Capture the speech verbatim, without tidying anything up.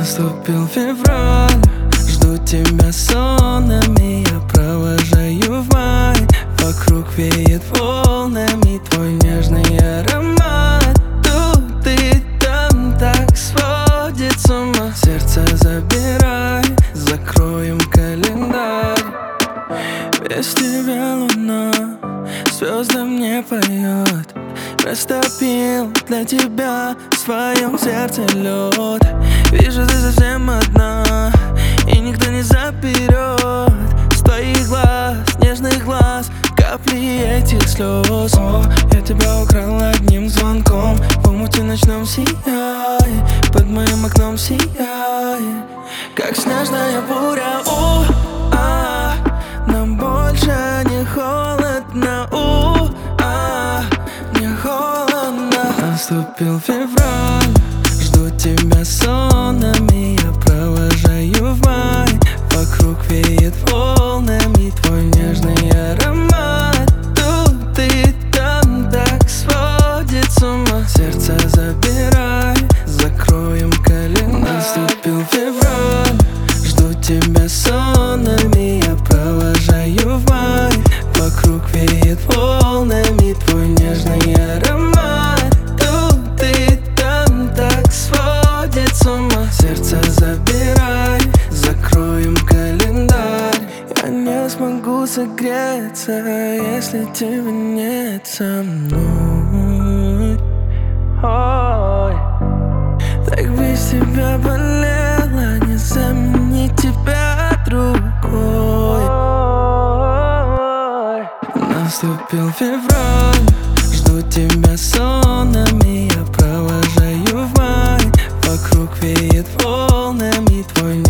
Наступил февраль, жду тебя сонами, я провожаю в май. Вокруг веет волнами твой нежный аромат. Тут и там так сводит с ума. Сердце забирай, закроем календарь. Без тебя луна звездам не поет. Растопил для тебя в своем сердце лед. Вижу, ты совсем одна, и никто не заберет с твоих глаз, нежных глаз, капли этих слез. О, я тебя украл одним звонком, в омуте ночном сияй, под моим окном сияй, как снежная буря. У, а, нам больше не холодно. У, а, не холодно. Наступил февраль, жду тебя сонами, я провожаю в май. Вокруг веет волнами твой нежный аромат. Тут и там так сводит с ума. Сердце забирай, закроем календарь. Наступил февраль, жду тебя сонами, я провожаю в май. Вокруг веет волнами твой нежный аромат. Тут и там так сводит с ума. Сердце забирай, закроем календарь. Я не смогу согреться, если тебя нет со мной. Ой, так без тебя болело, не заменить тебя другой. Наступил февраль, жду тебя сонами, я провожаю в май. Вокруг веет волнами твой